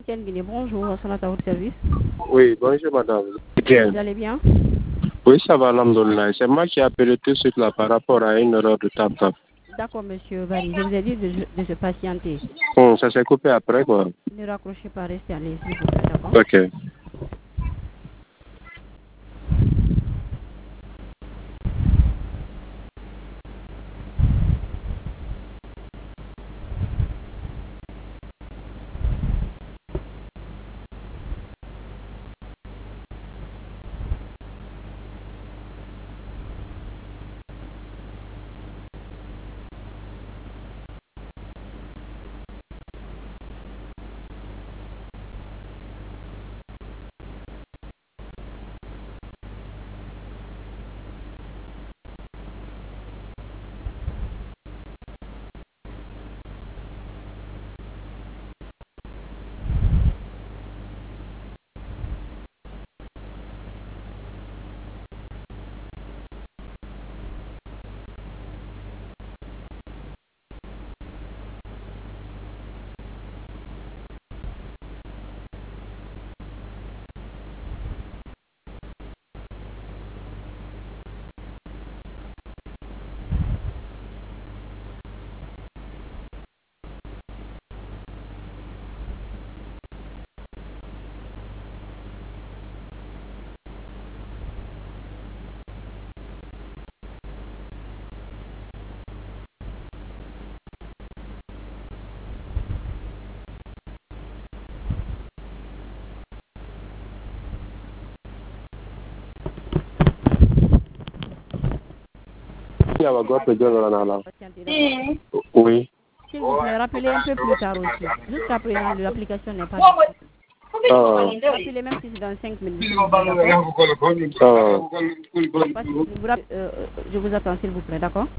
Bonjour, à votre service. Oui, bonjour madame. Bien. Vous allez bien? Oui, ça va, alhamdoulilah. C'est moi qui ai appelé tout de suite là par rapport à une erreur de tap-tap. D'accord, monsieur Barry. Je vous ai dit de se patienter. Ça s'est coupé après quoi. Ne raccrochez pas, restez à l'aise, s'il vous plaît, d'accord? Ok. Patientez, d'accord? Oui. S'il vous plaît, rappelez un peu plus tard aussi. Jusqu'à présent, l'application n'est pas disponible. Rappelez même si c'est dans 5 minutes, s'il vous plaît, d'accord? Je vous attends, s'il vous plaît, d'accord?